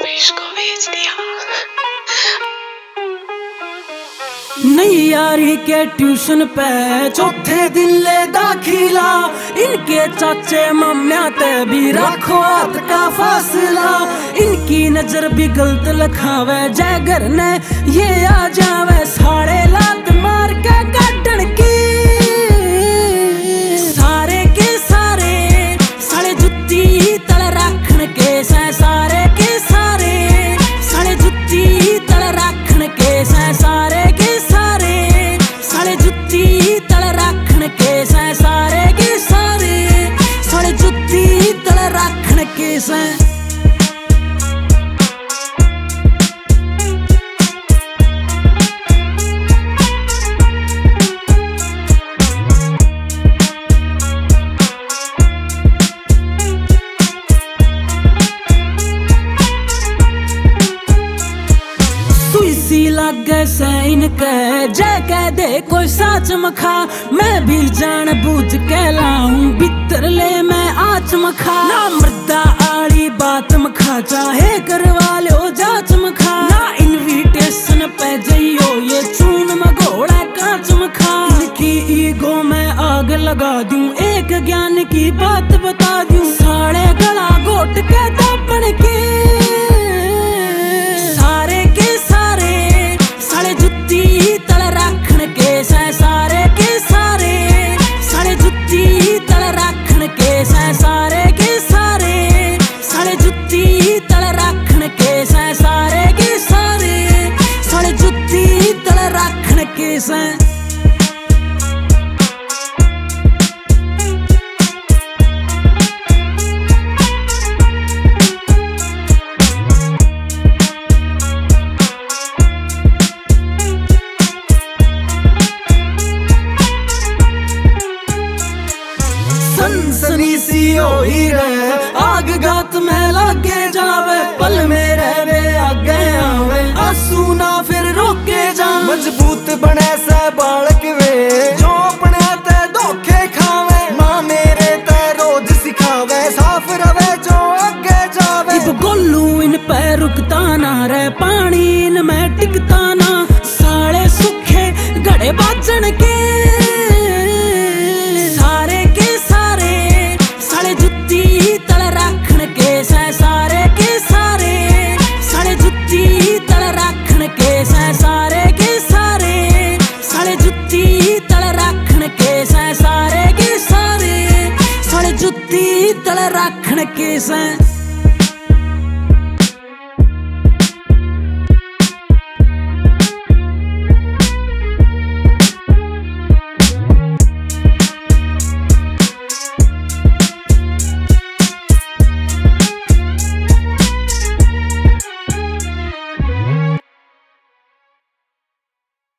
इसको भेज दिया। नई यारी के ट्यूशन पे चौथे दिन ले दाखिला, इनके चाचे मम्मिया ते भी रखो हाथ का फासला। इनकी नजर भी गलत लखावे जय घर ने ये आ जावे, साढ़े लात मार के काटन की सारे के सारे साले जुत्ती तल रखन के सारे के सारे साले जुत्ती तल रखन के सारे के सारे साले जुत्ती तल रखन के सारे के सारे साले जुत्ती तल रखन के लागे से इनके जय कह दे कोई साच मखा, मैं भी जान बूझ के लाऊं भीतर ले मैं आच मखा। ना मर्दा आली बात मखा चाहे करवा लो जाच मखा, ना इनविटेशन पे जइयो ये चून मगोड़ा काच मखा। इनकी ईगो में आग लगा दूं एक ज्ञान की बात बता दूं, साढ़े गला घोट के दापण के सारे के सारे साले जुत्ती तल रखन के सारे के सारे साले जुत्ती तल रखन के सारे के सारे साले जुत्ती तल रखन के सारे के सारे साले जुत्ती तल रखन के सनसनी सी होई रहे आग गात में लागे जावे, पल में रहवे आगे आवे आंसू ना फिर रोके जा। मजबूत बने से बालक वे जो अपने ते धोखे खावे, माँ मेरे ते रोज सिखावे साफ रवे जो आगे जावे। इब गोलू इन पे रुकता ना रे पानी इन में टिकता ना, साले सुखे घड़े बाजन के सारे के सारे साले जुत्ती तल रखन के सारे के सारे साले जुत्ती तल रखन के सारे के सारे साले जुत्ती तल रखन के सारे के सारे साले जुत्ती तल रखन के